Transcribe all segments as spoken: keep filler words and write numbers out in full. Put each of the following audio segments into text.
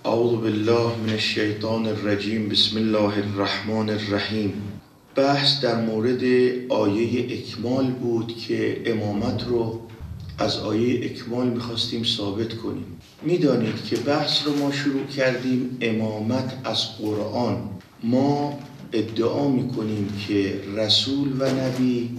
اعوذ بالله من الشیطان الرجیم. بسم الله الرحمن الرحیم. بحث در مورد آیه اکمال بود که امامت رو از آیه اکمال میخواستیم ثابت کنیم. میدانید که بحث رو ما شروع کردیم امامت از قرآن. ما ادعا میکنیم که رسول و نبی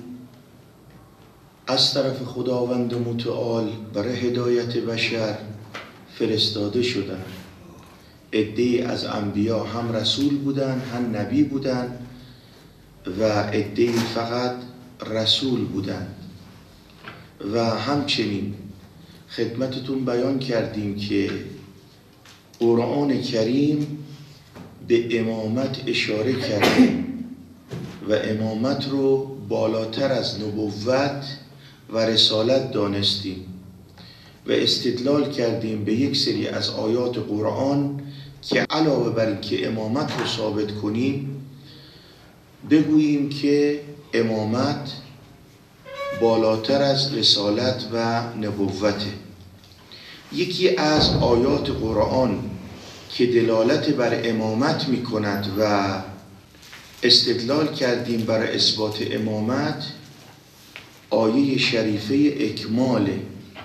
از طرف خداوند متعال برای هدایت بشر فرستاده شدند. عده‌ای از انبیا هم رسول بودن هم نبی بودن و عده‌ای فقط رسول بودن. و همچنین خدمتتون بیان کردیم که قرآن کریم به امامت اشاره کرده و امامت رو بالاتر از نبوت و رسالت دانستیم و استدلال کردیم به یک سری از آیات قرآن که علاوه بر این که امامت رو ثابت کنیم بگوییم که امامت بالاتر از رسالت و نبوته. یکی از آیات قرآن که دلالت بر امامت می کند و استدلال کردیم برای اثبات امامت آیه شریفه اکماله: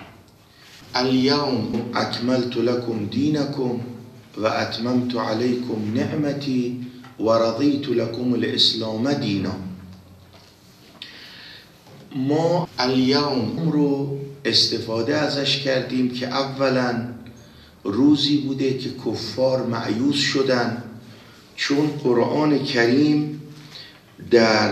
الیوم اکملت لکم دینکم و اتممت علیکم نعمتی و رضیت لکم الاسلام دینا. ما الیوم رو استفاده ازش کردیم که اولا روزی بوده که کفار مایوس شدن، چون قرآن کریم در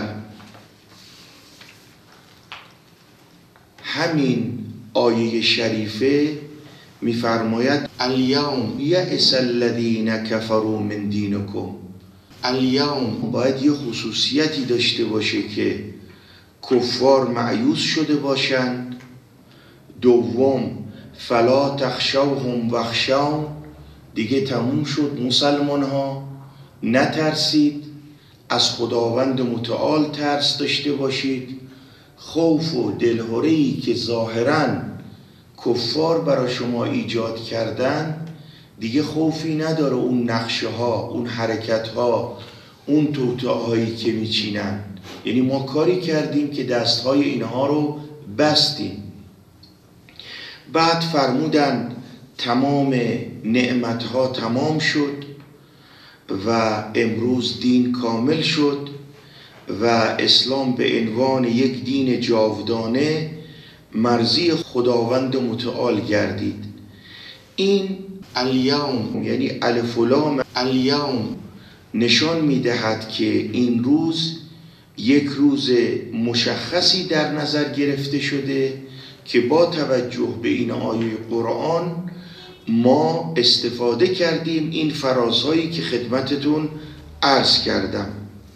همین آیه شریفه میفرماید الیوم یئس الذین کفروا من دینکم. الیوم باید یه خصوصیتی داشته باشه که کفار مایوس شده باشند. دوم فلا تخشوهم واخشون، دیگه تموم شد مسلمان ها نترسید، از خداوند متعال ترس داشته باشید. خوف و دلهره‌ای که ظاهراً کفار برای شما ایجاد کردن دیگه خوفی نداره. اون نقشه ها، اون حرکت ها، اون توطئه‌هایی که میچینن، یعنی ما کاری کردیم که دستهای اینها رو بستیم. بعد فرمودن تمام نعمتها تمام شد و امروز دین کامل شد و اسلام به عنوان یک دین جاودانه مرضی خداوند متعال گردید. این الیوم یعنی الف و لام الیوم نشان میدهد که این روز یک روز مشخصی در نظر گرفته شده که با توجه به این آیه قرآن ما استفاده کردیم این فرازهایی که خدمتتون عرض کردم.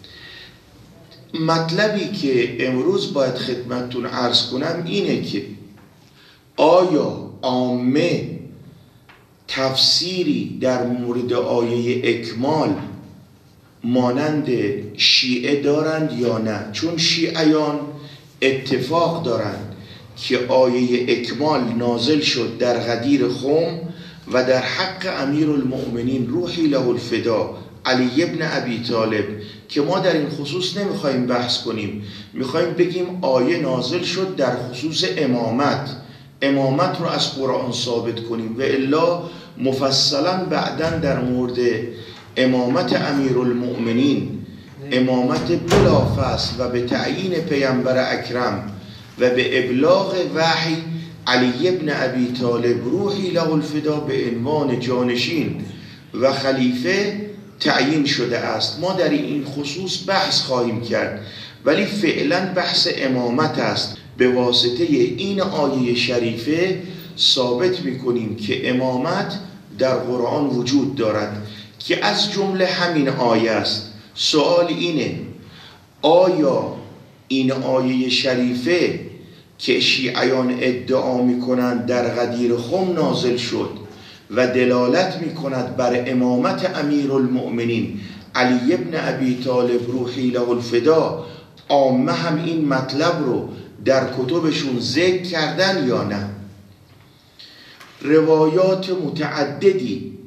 مطلبی که امروز باید خدمتتون عرض کنم اینه که آیا عامه تفسیری در مورد آیه اکمال مانند شیعه دارند یا نه؟ چون شیعیان اتفاق دارند که آیه اکمال نازل شد در غدیر خم و در حق امیر المؤمنین روحی له الفدا علی ابن ابی طالب، که ما در این خصوص نمیخوایم بحث کنیم، میخوایم بگیم آیه نازل شد در خصوص امامت، امامت رو از قرآن ثابت کنیم و الا مفصلا بعداً در مورد امامت امیر المؤمنین، امامت بلافصل و به تعیین پیامبر اکرم و به ابلاغ وحی علی ابن ابی طالب روحی له الفدا به عنوان جانشین و خلیفه تعیین شده است. ما در این خصوص بحث خواهیم کرد، ولی فعلا بحث امامت است. به واسطه این آیه شریفه ثابت میکنیم که امامت در قرآن وجود دارد که از جمله همین آیه است. سوال اینه آیا این آیه شریفه که شیعیان ادعا میکنند در غدیر خم نازل شد و دلالت میکند بر امامت امیر المؤمنین علی ابن ابی طالب روحی له الفدا، عامه هم این مطلب رو در کتبشون ذکر کردن یا نه؟ روایات متعددی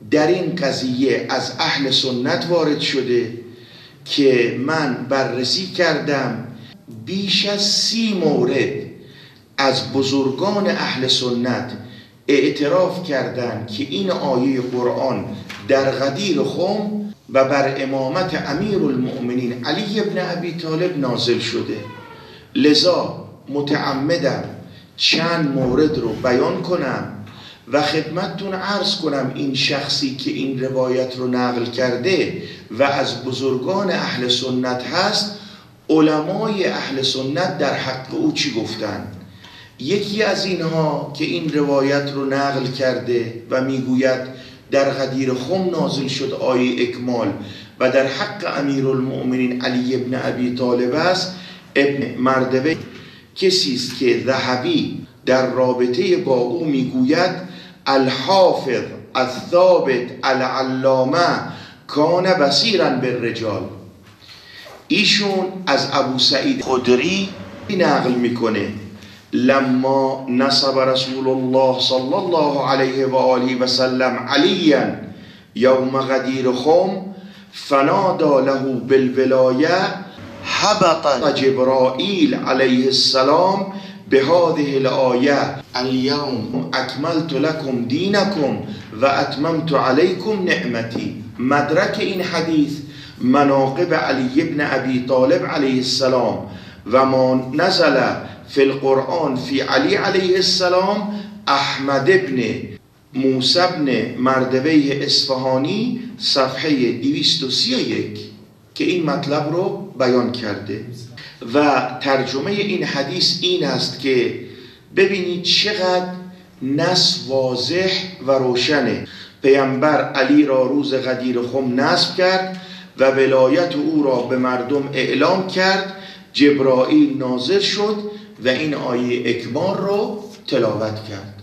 در این قضیه از اهل سنت وارد شده که من بررسی کردم بیش از سی مورد از بزرگان اهل سنت اعتراف کردند که این آیه قرآن در غدیر خم و بر امامت امیرالمؤمنین علی ابن ابی طالب نازل شده. لذا متعمدم چند مورد رو بیان کنم و خدمتتون عرض کنم این شخصی که این روایت رو نقل کرده و از بزرگان اهل سنت هست، علمای اهل سنت در حق او چی گفتن. یکی از اینها که این روایت رو نقل کرده و میگوید در غدیر خم نازل شد آیه اکمال و در حق امیرالمؤمنین علی ابن ابی طالب است، ابن مردوی کسی است که ذهبی در رابطه با او میگوید الحافظ الثابت العلامه کان بصیرا بالرجال. ایشون از ابو سعید خدری نقل میکنه لما نصب رسول الله صلی الله علیه و آله و سلم علیا یوم غدیر خم فنادى له بالولایه هبط جبرائیل علیه السلام بهذه الآیه اليوم اکملت لكم دینکم و اتممت علیکم نعمتی. مدرک این حدیث مناقب علی ابن ابی طالب علیه السلام و ما نزل فی القرآن فی علی علیه السلام احمد ابن موسی ابن مردوی اصفهانی صفحه دویست و سی و یک که این مطلب رو بیان کرده و ترجمه این حدیث این است که ببینید چقدر نص واضح و روشنه. پیامبر علی را روز غدیر خم نصب کرد و ولایت او را به مردم اعلام کرد. جبرائیل نازل شد و این آیه اکمال رو تلاوت کرد.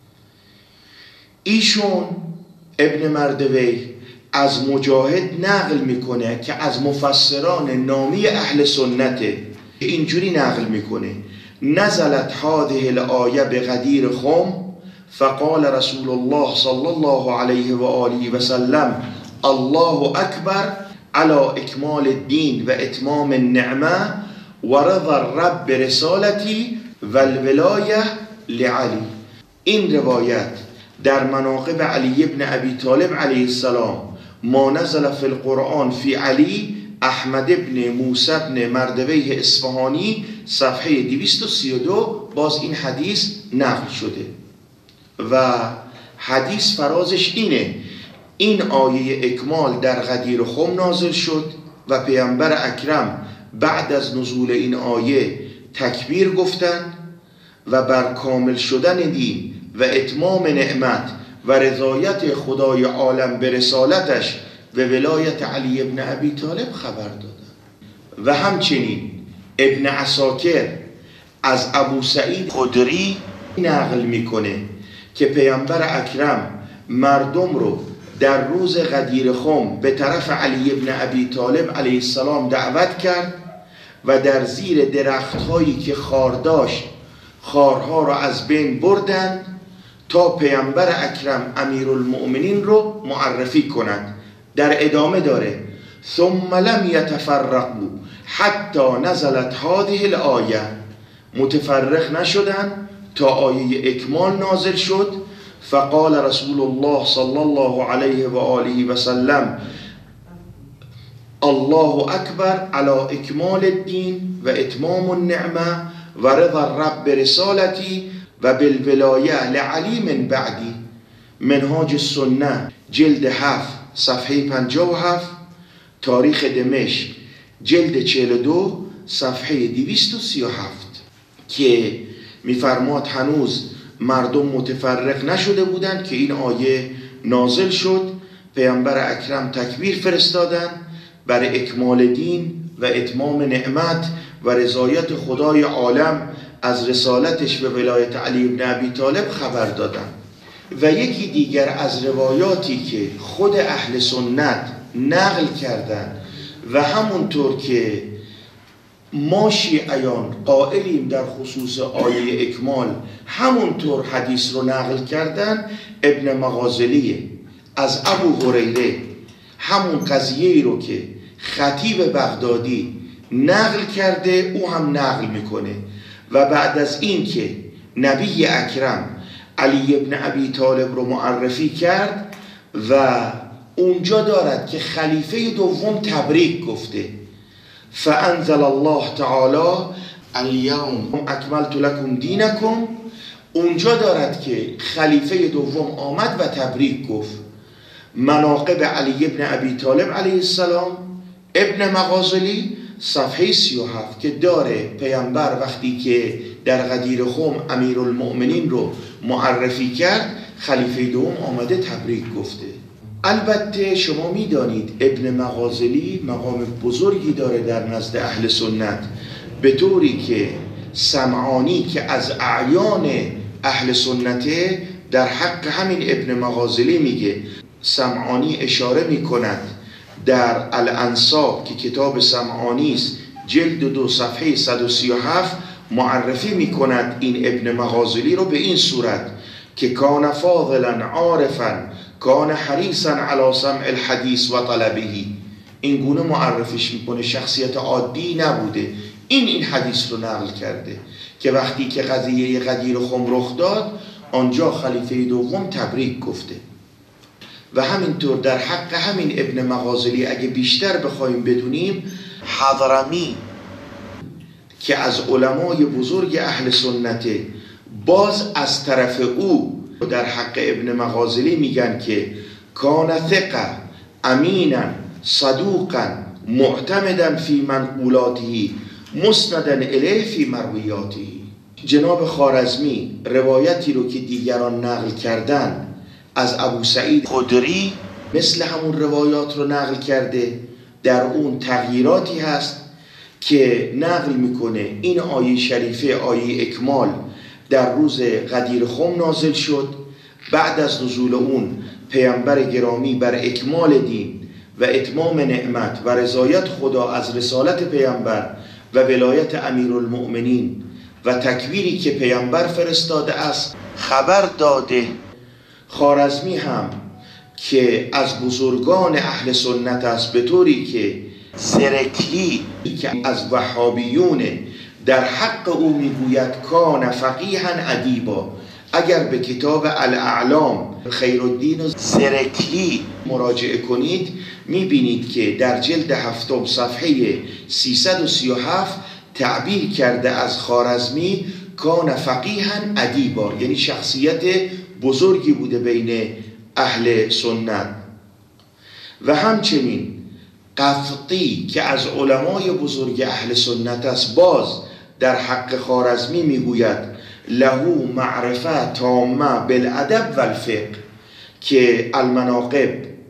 ایشون ابن مردوی از مجاهد نقل میکنه که از مفسران نامی اهل سنته، اینجوری نقل میکنه نزلت هذه الآیه بغدیر خم فقال رسول الله صلی الله علیه و آله و سلم الله اکبر على اکمال الدین و اتمام النعمه و رضا الرب برسالتی و الولایه لعلی. این روایت در مناقب علی ابن ابی طالب علیه السلام ما نزل فی القرآن فی علی احمد ابن موسی ابن مردوی اصفهانی صفحه دویست و سی و دو باز این حدیث نقل شده و حدیث فرازش اینه این آیه اکمال در غدیر خم نازل شد و پیامبر اکرم بعد از نزول این آیه تکبیر گفتند و بر کامل شدن دین و اتمام نعمت و رضایت خدای عالم به رسالتش و ولایت علی ابن ابی طالب خبر دادند. و همچنین ابن عساکر از ابو سعید خدری نقل میکنه که پیامبر اکرم مردم رو در روز غدیر خم به طرف علی ابن ابی طالب علیه السلام دعوت کرد و در زیر درختهایی که خار داشت خارها را از بین بردند تا پیامبر اکرم امیرالمؤمنین رو معرفی کنند. در ادامه داره ثم لم یتفرقوا حتی نزلت هذه الآیه، متفرق نشدن تا آیه اکمال نازل شد. فقال رسول الله صلی الله علیه و آله و سلم الله اکبر علی اکمال الدین و اتمام النعمه و رضا الرب برسالتی و بالولایه لعلی من بعدی. منهاج السنه جلد هفت صفحه پنجاه و هفت، تاریخ دمشق جلد چهل و دو صفحه دویست و سی و هفت که میفرماد هنوز مردم متفرق نشده بودند که این آیه نازل شد. پیامبر اکرم تکبیر فرستادند برای اکمال دین و اتمام نعمت و رضایت خدای عالم از رسالتش و ولایت علی ابن ابی طالب خبر دادند. و یکی دیگر از روایاتی که خود اهل سنت نقل کردند و همونطور که ما شیعیان قائلیم در خصوص آیه اکمال همونطور حدیث رو نقل کردن، ابن مغازلیه از ابو هریره همون قضیه ای رو که خطیب بغدادی نقل کرده او هم نقل میکنه و بعد از این که نبی اکرم علی ابن ابی طالب رو معرفی کرد و اونجا دارد که خلیفه دوم تبریک گفته، فانزل الله تعالی الیوم اکملت لکم دینکم، اونجا دارد که خلیفه دوم آمد و تبریک گفت. مناقب علی ابن ابی طالب علیه السلام ابن مغازلی صفحه سی و هفت که داره پیامبر وقتی که در غدیر خم امیرالمؤمنین رو معرفی کرد خلیفه دوم آمده تبریک گفته. البته شما میدانید ابن مغازلی مقام بزرگی داره در نزد اهل سنت، به طوری که سمعانی که از اعیان اهل سنته در حق همین ابن مغازلی میگه. سمعانی اشاره میکند در الانساب که کتاب سمعانی است جلد دو صفحه صد و سی و هفت معرفی میکند این ابن مغازلی رو به این صورت که کان فاضلا عارفا کان حریصا علی سمع الحدیث و طلبه، این گونه معرفیش میکنه، شخصیت عادی نبوده. این این حدیث رو نقل کرده که وقتی که قضیه غدیر خم رخ داد آنجا خلیفه دوم تبریک گفته. و همینطور در حق همین ابن مغازلی اگه بیشتر بخوایم بدونیم، حضرمی که از علمای بزرگ اهل سنته باز از طرف او در حق ابن مغازلی میگن که کان ثقه امینا صدوقا معتمدا فی منقولاته مسندا الیه فی مرویاته. جناب خوارزمی روایتی رو که دیگران نقل کردن از ابو سعید خدری مثل همون روایات رو نقل کرده، در اون تغییراتی هست که نقل میکنه این آیه شریفه آیه اکمال در روز غدیر خم نازل شد، بعد از نزول اون پیامبر گرامی بر اکمال دین و اتمام نعمت و رضایت خدا از رسالت پیامبر و ولایت امیرالمؤمنین و تکبیری که پیامبر فرستاده است خبر داده. خوارزمی هم که از بزرگان اهل سنت است، به طوری که زرکلی که از وهابیون در حق او میگوید کان فقیها ادیبا. اگر به کتاب الاعلام خیرالدین زرکلی مراجعه کنید میبینید که در جلد هفتم صفحه سیصد و سی و هفت تعبیر کرده از خوارزمی کان فقیها ادیبا، یعنی شخصیت بزرگی بوده بین اهل سنت. و همچنین قفطی که از علمای بزرگ اهل سنت است باز در حق خوارزمی میگوید لهو معرفه تامه بالادب و الفقه، که المناقب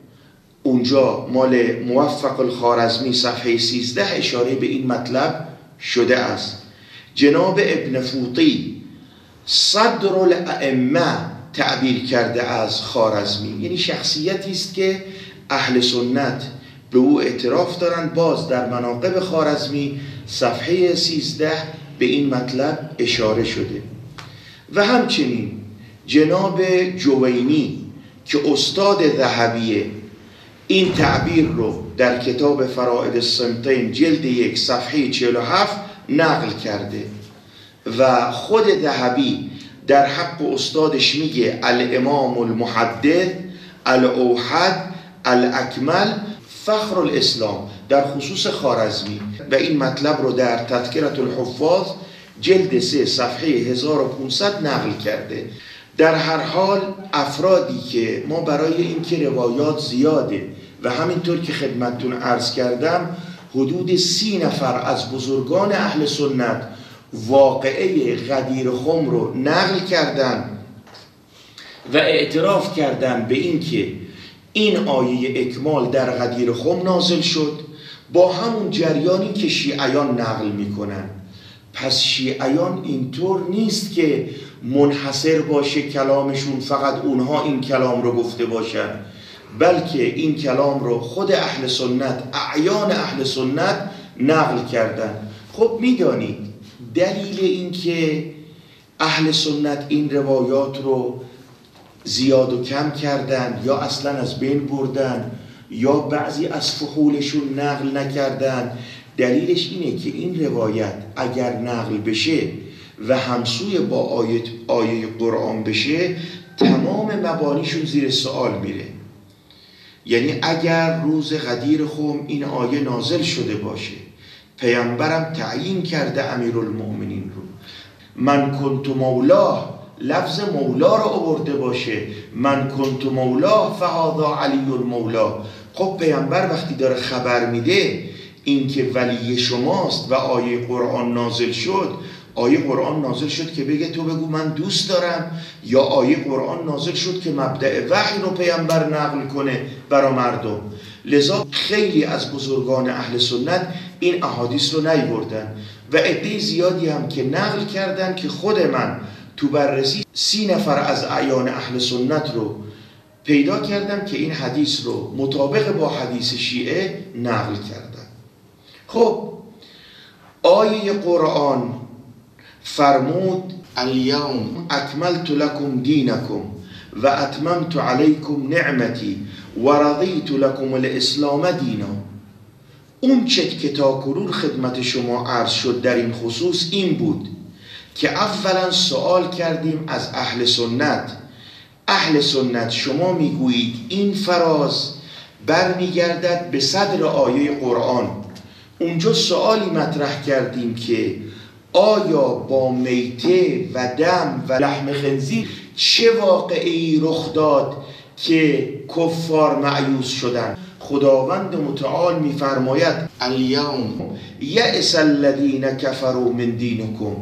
اونجا مال موفق الخوارزمی صفحه سیزده اشاره به این مطلب شده است. جناب ابن فوطی صدر الائمه تعبیر کرده از خوارزمی، یعنی شخصیتی است که اهل سنت به او اعتراف دارند. باز در مناقب خوارزمی صفحه سیزده به این مطلب اشاره شده. و همچنین جناب جوینی که استاد ذهبیه این تعبیر رو در کتاب فرائد الصمتین جلد یک صفحه چهل و هفت نقل کرده و خود ذهبی در حق استادش میگه الامام المحدث الاوحد الاکمل فخر الاسلام در خصوص خوارزمی، و این مطلب رو در تذکرة الحفاظ جلد سه صفحه هزار و پانصد نقل کرده. در هر حال افرادی که ما برای این که روایات زیاده و همینطور که خدمتتون عرض کردم حدود سی نفر از بزرگان اهل سنت واقعه غدیر خم رو نقل کردن و اعتراف کردن به این که این آیه اکمال در غدیر خم نازل شد با همون جریانی که شیعیان نقل میکنن. پس شیعیان اینطور نیست که منحصر باشه کلامشون فقط اونها این کلام رو گفته باشن، بلکه این کلام رو خود اهل سنت، اعیان اهل سنت نقل کردن. خب میدانید دلیل این که اهل سنت این روایات رو زیاد و کم کردن یا اصلا از بین بردن یا بعضی از فحولشون نقل نکردن. دلیلش اینه که این روایت اگر نقل بشه و همسوی با آیه, آیه قرآن بشه تمام مبانیشون زیر سوال میره. یعنی اگر روز غدیر خم این آیه نازل شده باشه، پیامبرم تعیین کرده امیرالمؤمنین رو، من کنت مولاه، لفظ مولا رو آورده باشه، من کنت مولاه فهذا علی المولا. خب پیامبر وقتی داره خبر میده این که ولی شماست و آیه قرآن نازل شد، آیه قرآن نازل شد که بگه تو بگو من دوست دارم، یا آیه قرآن نازل شد که مبدأ وحی رو پیامبر نقل کنه برای مردم. لذا خیلی از بزرگان اهل سنت این احادیث رو نیاوردن و عده زیادی هم که نقل کردن که خود من تو بررسی سی نفر از اعیان اهل سنت رو پیدا کردم که این حدیث رو مطابق با حدیث شیعه نقل کردن. خب آیه قرآن فرمود الیوم اکملت لکم دینکم و اتممت علیکم نعمتی و رضیت لکم الاسلام دینا. اون چت که تا کنون خدمت شما عرض شد در این خصوص این بود که اولا سوال کردیم از اهل سنت. اهل سنت شما میگویید این فراز برمیگردد به صدر آیه قرآن. اونجا سوالی مطرح کردیم که آیا با میته و دم و لحم خنزیر چه واقعی رخ داد که کفار مایوس شدند؟ خداوند متعال میفرماید الیوم یئس الذین کفروا من دینکم،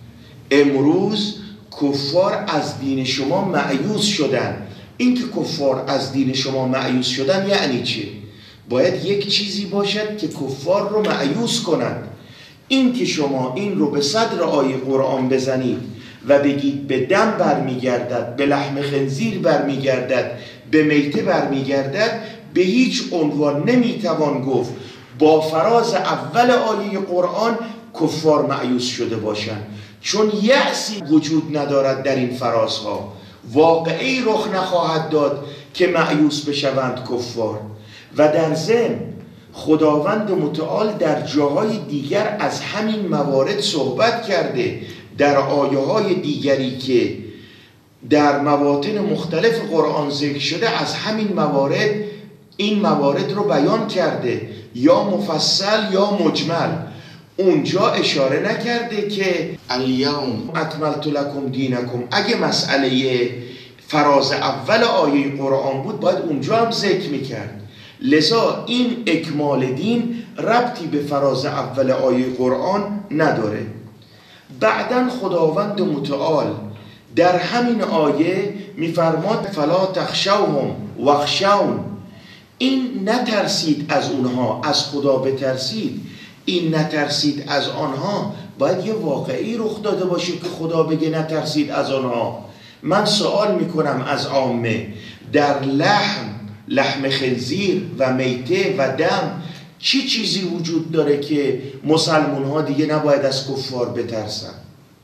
امروز کفار از دین شما مایوس شدن. این که کفار از دین شما مایوس شدن یعنی چه؟ باید یک چیزی باشد که کفار رو مایوس کنند. این که شما این رو به صدر آیه قرآن بزنید و بگید به دم برمیگردد، به لحم خنزیر برمیگردد، به میته برمیگردد، به هیچ عنوان نمیتوان گفت با فراز اول آیه قرآن کفار مایوس شده باشند، چون یأسی وجود ندارد در این فرازها. واقعی رخ نخواهد داد که مایوس بشوند کفار. و در ضمن خداوند متعال در جاهای دیگر از همین موارد صحبت کرده. در آیه های دیگری که در مواطن مختلف قرآن ذکر شده از همین موارد این موارد رو بیان کرده، یا مفصل یا مجمل. اونجا اشاره نکرده که الیوم اکملت لکم دینکم. اگه مسئله فراز اول آیه قرآن بود باید اونجا هم ذکر میکرد. لذا این اکمال دین ربطی به فراز اول آیه قرآن نداره. بعدن خداوند متعال در همین آیه میفرماد فلا تخشوهم واخشون. این نترسید از اونها، از خدا بترسید. این نترسید از آنها باید یه واقعی رخ داده باشه که خدا بگه نترسید از آنها. من سوال میکنم از عامه، در لحم لحم خنزیر و میته و دم چی چیزی وجود داره که مسلمان ها دیگه نباید از کفار بترسن؟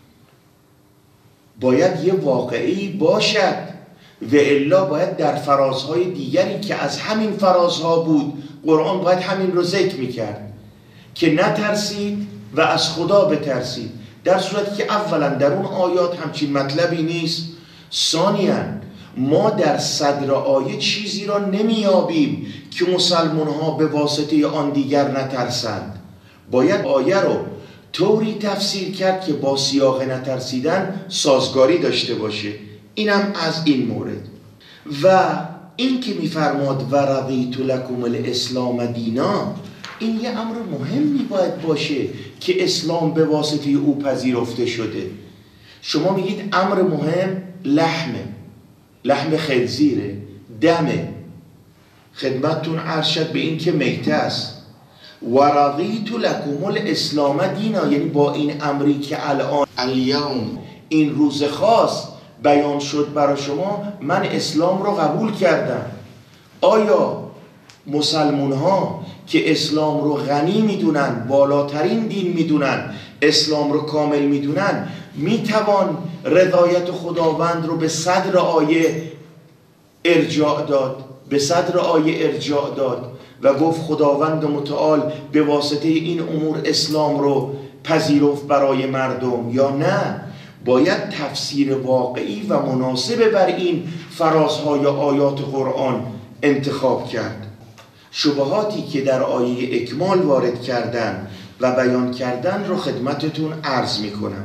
باید یه واقعی باشد و الا باید در فرازهای دیگری که از همین فرازها بود قرآن باید همین رو ذکر میکرد که نترسید و از خدا بترسید، در صورتی که اولا در اون آیات همچین مطلبی نیست. ثانیاً ما در صدر آیه چیزی را نمیابیم که مسلمان ها به واسطه آن دیگر نترسند. باید آیه رو طوری تفسیر کرد که با سیاق نترسیدن سازگاری داشته باشه. اینم از این مورد. و این که میفرماد و رضیت لکم الاسلام دینا، این یه امر مهمی باید باشه که اسلام به واسطه او پذیرفته شده. شما میگید امر مهم لحمه، لحم خنزیره، دمه. خدمتتون عرض شد به این که میته است. و رضیت لکم الاسلام دینا، یعنی با این امری که الان الیوم این روز خاص بیان شد برای شما، من اسلام رو قبول کردم. آیا مسلمون ها که اسلام رو غنی میدونن، بالاترین دین میدونن، اسلام رو کامل میدونن، میتوان رضایت خداوند رو به صدر آیه ارجاع داد، به صدر آیه ارجاع داد و گفت خداوند متعال به واسطه این امور اسلام رو پذیرفت برای مردم، یا نه باید تفسیر واقعی و مناسب بر این فرازهای آیات قرآن انتخاب کرد؟ شبهاتی که در آیه اکمال وارد کردن و بیان کردن رو خدمتتون عرض میکنم.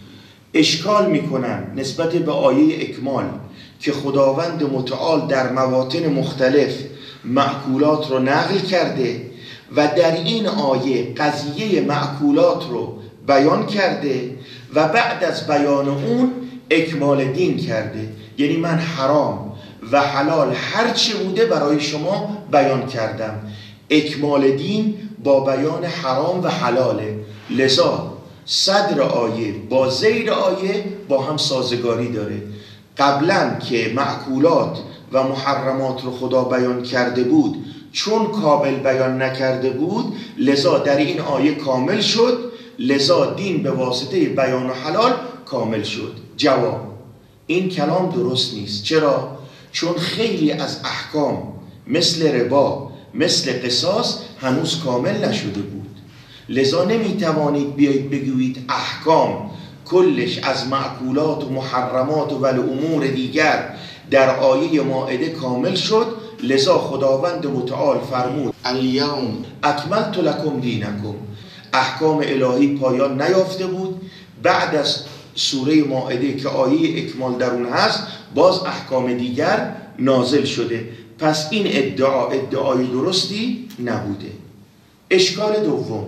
اشکال میکنن نسبت به آیه اکمال که خداوند متعال در مواطن مختلف معکولات رو نقل کرده و در این آیه قضیه معکولات رو بیان کرده و بعد از بیان اون اکمال دین کرده. یعنی من حرام و حلال هر چه بوده برای شما بیان کردم. اکمال دین با بیان حرام و حلاله، لذا صدر آیه با زیر آیه با هم سازگاری داره. قبلا که معکولات و محرمات رو خدا بیان کرده بود، چون کامل بیان نکرده بود لذا در این آیه کامل شد، لذا دین به واسطه بیان و حلال کامل شد. جواب: این کلام درست نیست. چرا؟ چون خیلی از احکام مثل ربا، مثل قصاص هنوز کامل نشده بود. لذا نمیتوانید بیایید بگویید احکام کلش از معکولات و محرمات و امور دیگر در آیه مائده کامل شد، لذا خداوند متعال فرمود الیوم اکملت لکم دینکم. احکام الهی پایان نیافته بود. بعد از سوره مائده که آیه اکمال در اون هست باز احکام دیگر نازل شده. پس این ادعا ادعای درستی نبوده. اشکال دوم: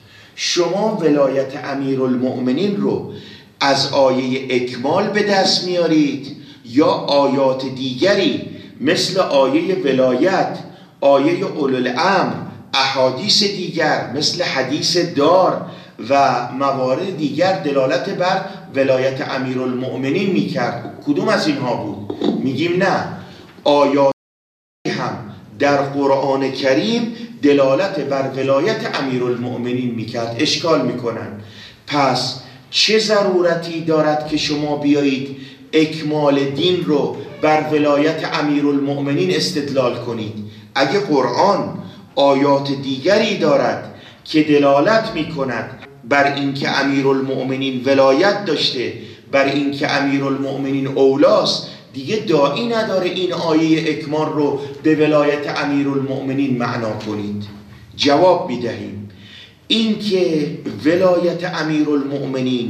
شما ولایت امیرالمؤمنین رو از آیه اکمال به دست میارید یا آیات دیگری مثل آیه ولایت، آیه اولوالامر، احادیث دیگر مثل حدیث دار و موارد دیگر دلالت بر ولایت امیرالمؤمنین میکرد؟ کدوم از اینها بود؟ میگیم نه، آیات هم در قرآن کریم دلالت بر ولایت امیرالمؤمنین میکرد. اشکال میکنن پس چه ضرورتی دارد که شما بیایید اکمال دین رو بر ولایت امیرالمؤمنین استدلال کنید؟ اگه قرآن آیات دیگری دارد که دلالت میکند بر اینکه امیرالمؤمنین ولایت داشته، بر اینکه امیرالمؤمنین اولاست، دیگه داعی نداره این آیه اکمال رو به ولایت امیرالمؤمنین معنا کنید. جواب میدهیم این که ولایت امیرالمؤمنین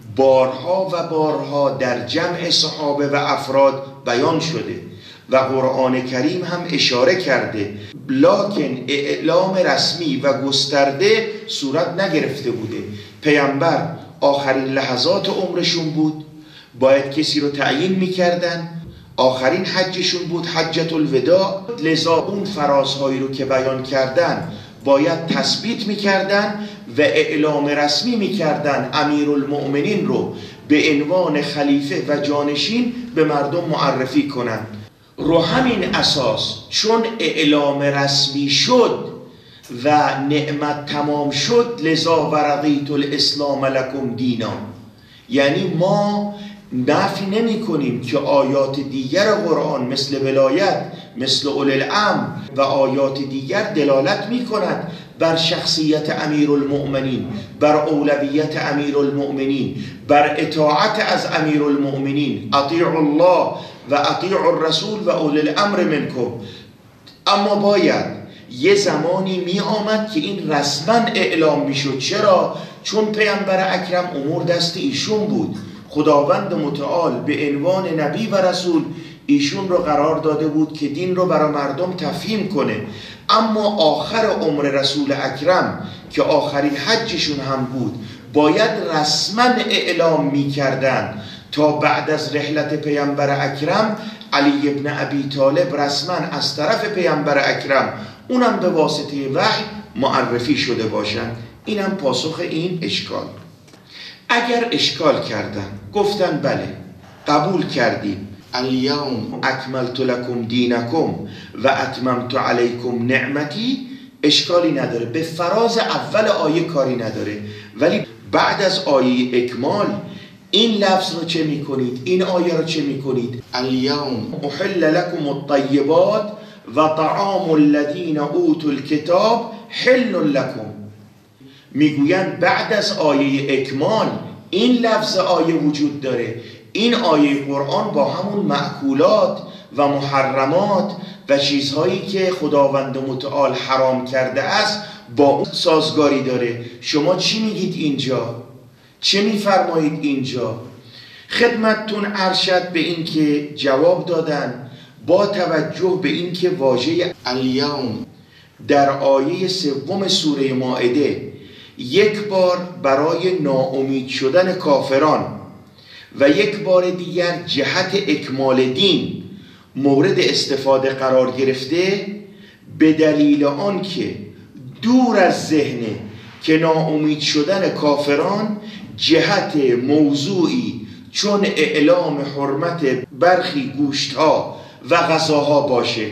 بارها و بارها در جمع صحابه و افراد بیان شده و قرآن کریم هم اشاره کرده، لکن اعلام رسمی و گسترده صورت نگرفته بوده. پیامبر آخرین لحظات عمرشون بود، باید کسی رو تعیین میکردن، آخرین حجشون بود، حجت الوداع، لذا اون فرازهایی رو که بیان کردن باید تثبیت میکردن و اعلام رسمی میکردن امیرالمؤمنین رو به عنوان خلیفه و جانشین به مردم معرفی کنن. رو همین اساس چون اعلام رسمی شد و نعمت تمام شد، لذا ورضیت الاسلام لکم دینا، یعنی ما نفی نمی کنیم که آیات دیگر قرآن مثل ولایت، مثل اولوالامر و آیات دیگر دلالت می کند بر شخصیت امیرالمؤمنین، بر اولویت امیرالمؤمنین، بر اطاعت از امیرالمؤمنین. اطیعوا الله و اطیعوا الرسول و اولوالامر منکم. اما باید یه زمانی می آمد که این رسما اعلام می شد. چرا؟ چون پیامبر اکرم امور دست ایشون بود. خداوند متعال به عنوان نبی و رسول ایشون رو قرار داده بود که دین رو برای مردم تفهیم کنه. اما آخر عمر رسول اکرم که آخرین حجشون هم بود، باید رسما اعلام می کردن تا بعد از رحلت پیامبر اکرم علی ابن ابی طالب رسما از طرف پیامبر اکرم اونم به واسطه وحی معرفی شده باشند. اینم پاسخ این اشکال. اگر اشکال کردن گفتن بله قبول کردیم الیوم اکملت لکم دینکم و اتممت علیکم نعمتی، اشکالی نداره، به فراز اول آیه کاری نداره. ولی بعد از آیه اکمال این لفظ رو چه میکنید؟ این آیه رو چه میکنید؟ الیوم احل لکم الطیبات و طعام الذین اوتوا الکتاب حل لکم. میگویند بعد از آیه اکمال این لفظ آیه وجود داره. این آیه قرآن با همون مأکولات و محرمات و چیزهایی که خداوند متعال حرام کرده است با اون سازگاری داره. شما چی میگید اینجا؟ چه میفرمایید اینجا؟ خدمتتون ارشد به این که جواب دادن با توجه به این که واژه الیوم در آیه سوم سوره مائده یک بار برای ناامید شدن کافران و یک بار دیگر جهت اکمال دین مورد استفاده قرار گرفته، به دلیل آن که دور از ذهنه که ناامید شدن کافران جهت موضوعی چون اعلام حرمت برخی گوشتها و غذاها باشه.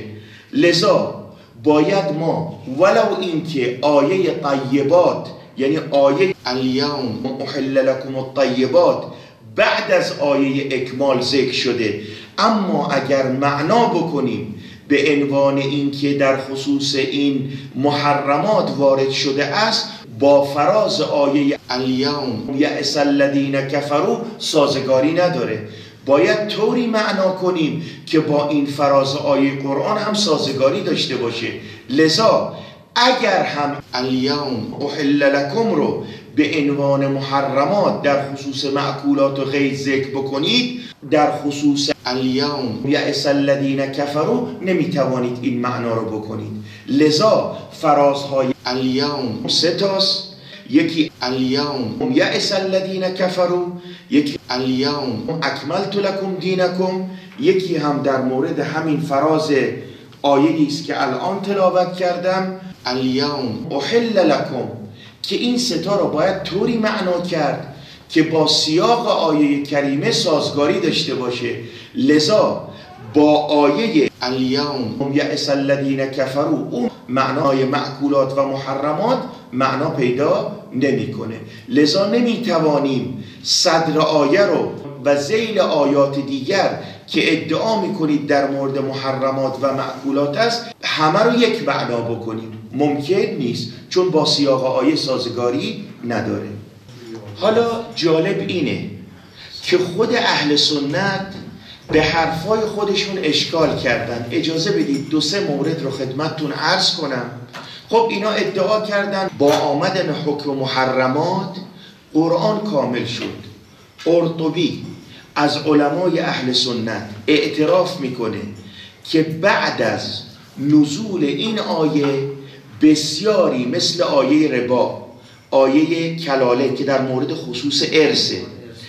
لذا باید ما ولو اینکه آیه طیبات یعنی آیه الیوم احل لکم الطیبات بعد از آیه اکمال ذکر شده، اما اگر معنا بکنیم به عنوان اینکه در خصوص این محرمات وارد شده است، با فراز آیه الیوم یأس الذین کفروا سازگاری نداره. باید طوری معنا کنیم که با این فراز آیه قرآن هم سازگاری داشته باشه. لذا اگر هم الیوم احل لکم رو به عنوان محرمات در خصوص مأکولات و غیر ذکر بکنید، در خصوص الیوم یأس الذین کفروا نمیتوانید این معنا رو بکنید. لذا فرازهای الیوم سه تاست. یکی الیوم یأس الذین کفروا، یکی الیوم اکملت لکم دینکم، یکی هم در مورد همین فراز آیه‌ای است که الان تلاوت کردم الیوم احل لکم، که این ستا رو باید طوری معنا کرد که با سیاق آیه کریمه سازگاری داشته باشه. لذا با آیه الیوم یأس الذین کفروا اون معنای مأکولات و محرمات معنا پیدا نمیکنه. لذا نمیتوانیم صدر آیه رو و ذیل آیات دیگر که ادعا میکنید در مورد محرمات و مأکولات است همه رو یک معنا بکنیم. ممکن نیست، چون با سیاق آیه سازگاری نداره. حالا جالب اینه که خود اهل سنت به حرفای خودشون اشکال کردن. اجازه بدید دو سه مورد رو خدمتتون عرض کنم. خب اینا ادعا کردن با آمدن حکم محرمات قرآن کامل شد. قرطبی از علمای اهل سنت اعتراف میکنه که بعد از نزول این آیه بسیاری مثل آیه ربا، آیه کلاله که در مورد خصوص ارثه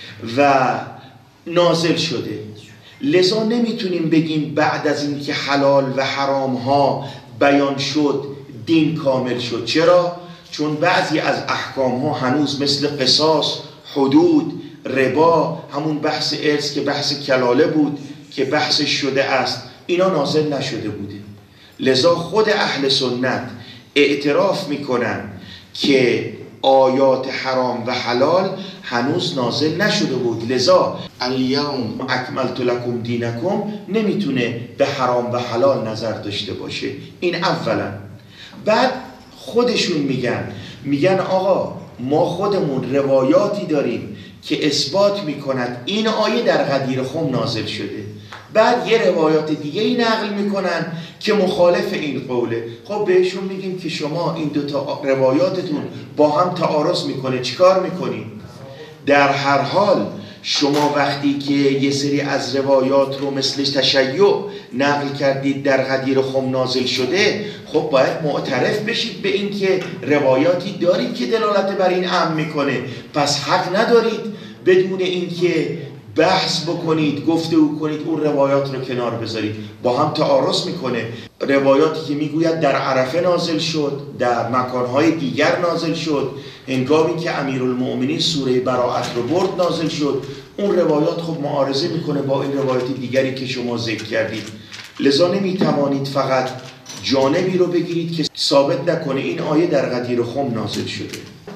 و نازل شده. لذا نمیتونیم بگیم بعد از این که حلال و حرام ها بیان شد دین کامل شد. چرا؟ چون بعضی از احکام ها هنوز مثل قصاص، حدود، ربا، همون بحث ارث که بحث کلاله بود که بحثش شده است، اینا نازل نشده بوده. لذا خود اهل سنت اعتراف میکنن که آیات حرام و حلال هنوز نازل نشده بود. لذا الیوم اکملت لکم دینکم نمیتونه به حرام و حلال نظر داشته باشه. این اولا. بعد خودشون میگن میگن آقا ما خودمون روایاتی داریم که اثبات میکنند این آیه در غدیر خم نازل شده. بعد یه روایات دیگه ای نقل میکنن که مخالف این قوله. خب بهشون میگیم که شما این دو تا روایاتتون با هم تعارض میکنه، چیکار میکنید؟ در هر حال شما وقتی که یه سری از روایات رو مثل تشیع نقل کردید در غدیر خم نازل شده، خب باید معترف بشید به این که روایاتی دارید که دلالت بر این امر میکنه. پس حق ندارید بدون اینکه بحث بکنید، گفتگو کنید، اون روایات رو کنار بذارید. با هم تعارض میکنه. روایاتی که میگوید در عرفه نازل شد، در مکانهای دیگر نازل شد، هنگامی که امیرالمؤمنین سوره براءت رو برد نازل شد، اون روایات خب معارضه میکنه با این روایات دیگری که شما ذکر کردید. لذا نمیتوانید فقط جانبی رو بگیرید که ثابت نکنه این آیه در غدیر خم نازل شده.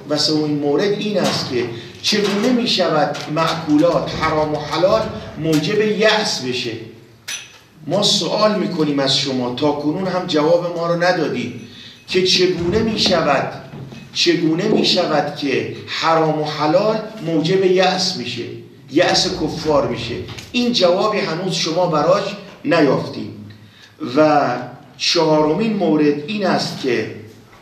و سومین مورد این است که چگونه می شود معقولات حرام و حلال موجب یأس بشه. ما سوال می کنیم از شما، تا کنون هم جواب ما رو ندادید که چگونه می شود چگونه می شود که حرام و حلال موجب یأس میشه، یأس کفار میشه. این جوابی هنوز شما براش نیافتید. و چهارمین مورد این است که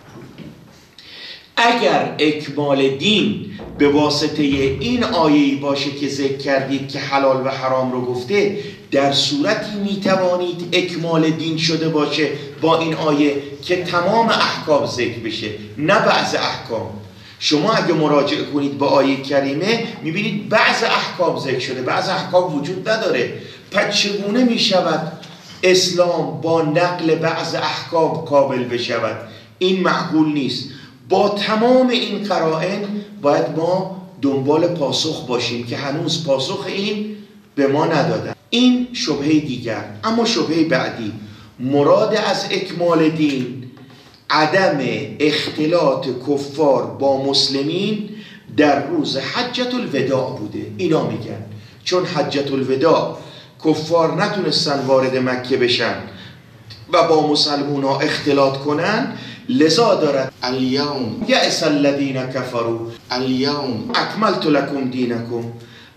اگر اکمال دین به واسطه این آیه‌ای باشه که ذکر کردید که حلال و حرام رو گفته، در صورتی میتوانید اکمال دین شده باشه با این آیه که تمام احکام ذکر بشه، نه بعض احکام. شما اگه مراجعه کنید با آیه کریمه میبینید بعض احکام ذکر شده، بعض احکام وجود نداره. پس چگونه میشود اسلام با نقل بعض احکام کامل بشود؟ این معقول نیست. با تمام این قرائن باید ما دنبال پاسخ باشیم که هنوز پاسخ این به ما ندادن. این شبهه دیگر. اما شبهه بعدی، مراد از اکمال دین عدم اختلاط کفار با مسلمین در روز حجة الوداع بوده. اینا میگن چون حجة الوداع کفار نتونستن وارد مکه بشن و با مسلمون ها اختلاط کنن، لذا دارد الیوم یأس الذین کفروا الیوم اکملت لکم دینکم.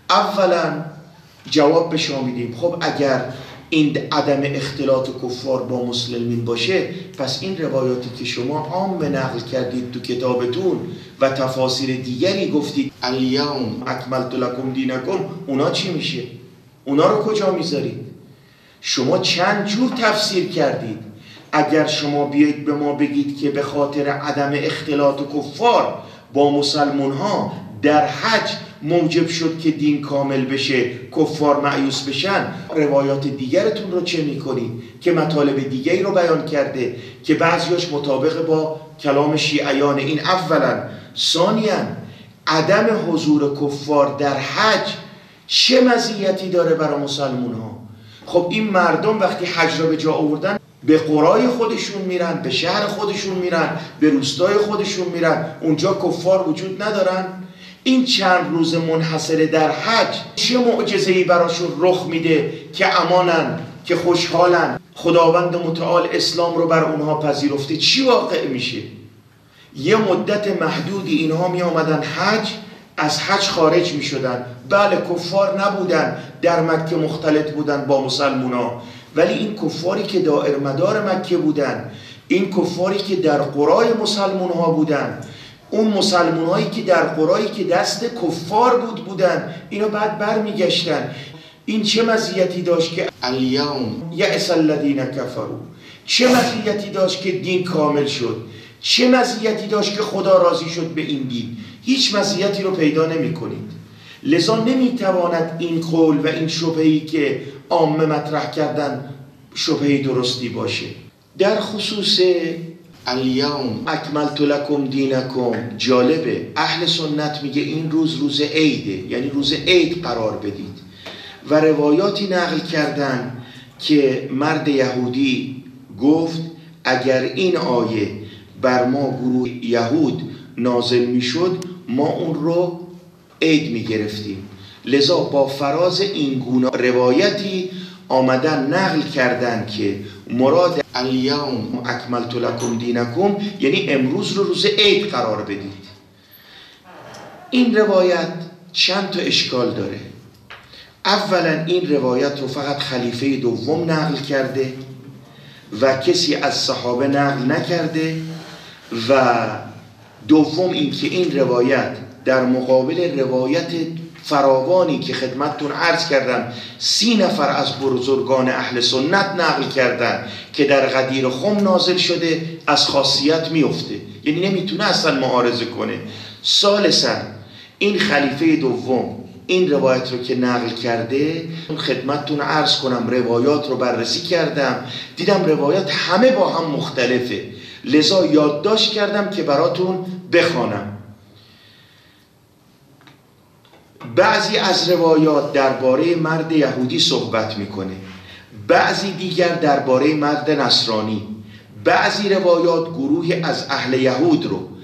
اولا جواب به شما میدیم خب اگر این عدم اختلاط کفار با مسلمین باشه، پس این روایاتی که شما عام نقل کردید تو کتابتون و تفاسیر دیگری گفتید الیوم اکملت لکم دینکم، اونا چی میشه؟ اونا رو کجا میذارید؟ شما چند جور تفسیر کردید. اگر شما بیایید به ما بگید که به خاطر عدم اختلاط کفار با مسلمون ها در حج موجب شد که دین کامل بشه، کفار مایوس بشن، روایات دیگرتون رو چه میکنید که مطالب دیگری رو بیان کرده که بعضیاش مطابق با کلام شیعیان؟ این اولا. ثانیاً عدم حضور کفار در حج چه مزیتی داره برای مسلمون ها؟ خب این مردم وقتی حج را به جا آوردن به قرای خودشون میرن، به شهر خودشون میرن، به روستای خودشون میرن، اونجا کفار وجود ندارن. این چند روز منحصره در حج چه معجزه‌ای براشون رخ میده که امانن، که خوشحالن، خداوند متعال اسلام رو بر اونها پذیرفته؟ چی واقع میشه؟ یه مدت محدودی اینها می آمدن حج، از حج خارج می شدن. بله کفار نبودن، در مکه مختلط بودن با مسلمونا، ولی این کفاری که دائر مدار مکه بودن، این کفاری که در قرای مسلمون ها بودن، اون مسلمون هایی که در قرایی که دست کفار بود بودن، اینا بعد بر می گشتن. این چه مزیتی داشت که الیوم یأس الذین کفروا؟ چه مزیتی داشت که دین کامل شد؟ چه مزیتی داشت که خدا راضی شد به این دین؟ هیچ مزیتی رو پیدا نمی کنید. لذا نمی تواند این قول و این شبهه‌ای که عامه مطرح کردن شبهه درستی باشه. در خصوص الیوم اکملت لکم دینکم، جالبه اهل سنت میگه این روز روز عیده، یعنی روز عید قرار بدید. و روایاتی نقل کردن که مرد یهودی گفت اگر این آیه بر ما گروه یهود نازل میشد ما اون رو عید میگرفتیم. لذا با فراز این گونه روایتی آمدن نقل کردن که مراد الیوم اکملت لکم دینکم یعنی امروز رو روز عید قرار بدید. این روایت چند تا اشکال داره. اولا این روایت رو فقط خلیفه دوم نقل کرده و کسی از صحابه نقل نکرده، و دوم این که این روایت در مقابل روایت فراوانی که خدمتتون عرض کردم سی نفر از بزرگان اهل سنت نقل کردن که در غدیر خم نازل شده، از خاصیت میفته، یعنی نمیتونه اصلا معارضه کنه. ثالثاً این خلیفه دوم این روایت رو که نقل کرده، خدمتتون عرض کنم روایات رو بررسی کردم، دیدم روایات همه با هم مختلفه، لذا یادداشت کردم که براتون بخوانم. بعضی از روایات درباره مرد یهودی صحبت میکنه، بعضی دیگر درباره مرد نصرانی، بعضی روایات گروهی از اهل یهود رو،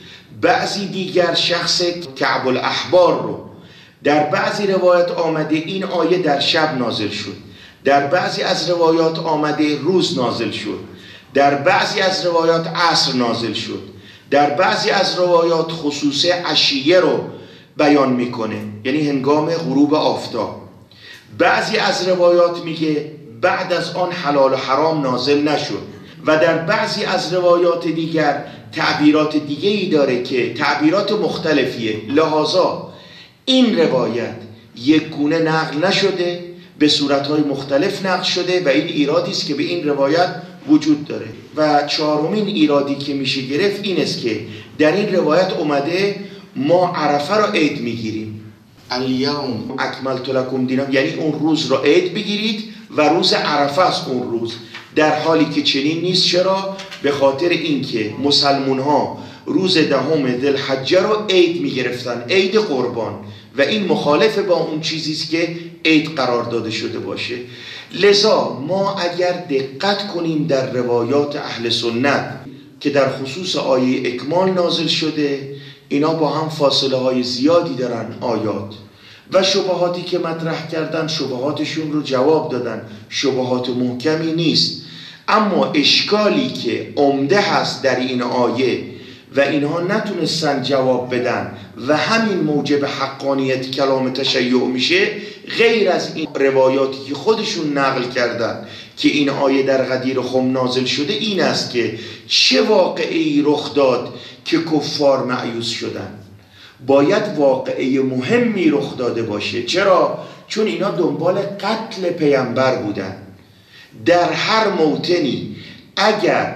بعضی دیگر شخص کعب الاحبار رو. در بعضی روایات آمده این آیه در شب نازل شد، در بعضی از روایات آمده روز نازل شد، در بعضی از روایات عصر نازل شد، در بعضی از روایات خصوص عشیه رو بیان میکنه، یعنی هنگام غروب آفتاب. بعضی از روایات میگه بعد از آن حلال و حرام نازل نشد و در بعضی از روایات دیگر تعبیرات دیگه ای داره که تعبیرات مختلفیه. لحاظا این روایت یک گونه نقل نشده، به صورتهای مختلف نقل شده و این ایرادی است که به این روایت وجود داره. و چهارمین ایرادی که میشه گرفت این است که در این روایت اومده ما عرفه را عید میگیریم، الیوم اکملت لکم دینکم، یعنی اون روز را عید بگیرید و روز عرفه است اون روز، در حالی که چنین نیست. چرا؟ به خاطر اینکه مسلمون ها روز دهم ذوالحجه رو عید میگرفتن، عید قربان، و این مخالف با اون چیزی است که عید قرار داده شده باشه. لذا ما اگر دقت کنیم در روایات اهل سنت که در خصوص آیه اکمال نازل شده، اینا با هم فاصله های زیادی دارن آیات، و شبهاتی که مطرح کردن شبهاتشون رو جواب دادن، شبهات محکمی نیست. اما اشکالی که عمده هست در این آیه و اینها نتونستن جواب بدن و همین موجب حقانیت کلام تشیع میشه، غیر از این روایاتی که خودشون نقل کردن که این آیه در غدیر خم نازل شده، این است که چه واقعی رخ داد که کفار مایوس شدن. باید واقعه مهمی رخ داده باشه. چرا؟ چون اینا دنبال قتل پیامبر بودن. در هر موطنی اگر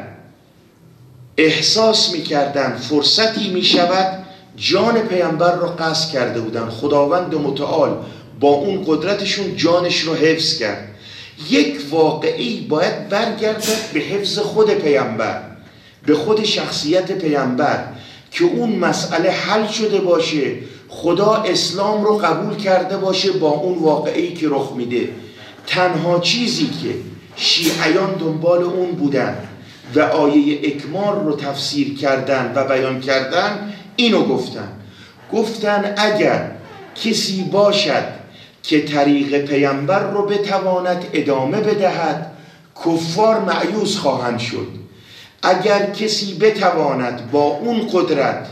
احساس میکردن فرصتی میشود جان پیامبر رو قصد کرده بودن. خداوند متعال با اون قدرتشون جانش رو حفظ کرد. یک واقعی باید برگردد به حفظ خود پیامبر، به خود شخصیت پیامبر، که اون مسئله حل شده باشه، خدا اسلام رو قبول کرده باشه با اون واقعی که رخ میده. تنها چیزی که شیعیان دنبال اون بودن و آیه اکمال رو تفسیر کردن و بیان کردن، اینو گفتن گفتن اگر کسی باشد که طریق پیامبر رو بتواند ادامه بدهد، کفار مایوس خواهند شد. اگر کسی بتواند با اون قدرت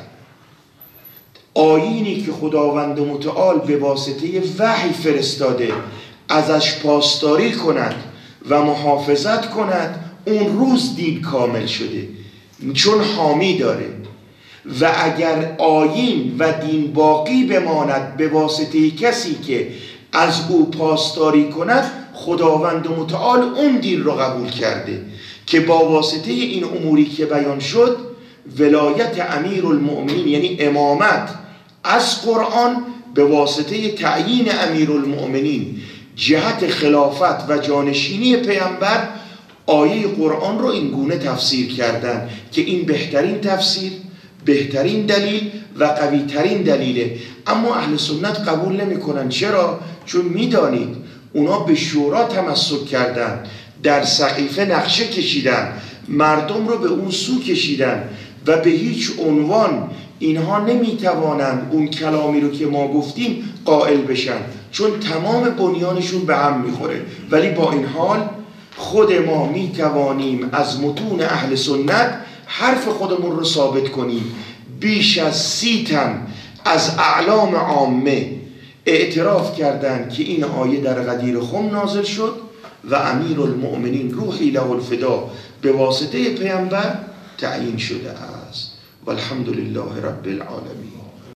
آیینی که خداوند متعال به واسطه وحی فرستاده ازش پاسداری کند و محافظت کند، اون روز دین کامل شده، چون حامی داره. و اگر آیین و دین باقی بماند به واسطه کسی که از او پاسداری کند، خداوند متعال اون دین رو قبول کرده که با واسطه این اموری که بیان شد، ولایت امیر المؤمنین یعنی امامت از قرآن به واسطه تعیین امیر المؤمنین جهت خلافت و جانشینی پیامبر، آیه قرآن رو این گونه تفسیر کردن که این بهترین تفسیر، بهترین دلیل و قوی ترین دلیله. اما اهل سنت قبول نمی کنن. چرا؟ چون میدانید اونا به شورا تمسک کردن، در سقیفه نقشه کشیدن، مردم رو به اون سو کشیدن و به هیچ عنوان اینها نمیتوانند اون کلامی رو که ما گفتیم قائل بشن، چون تمام بنیانشون به هم میخوره. ولی با این حال خود ما میتوانیم از متون اهل سنت حرف خودمون رو ثابت کنیم. بیش از سی تن از اعلام عامه اعتراف کردند که این آیه در غدیر خم نازل شد و امیر المؤمنین روحی له الفدا به واسطه پیامبر تعیین شده است. والحمد لله رب العالمین.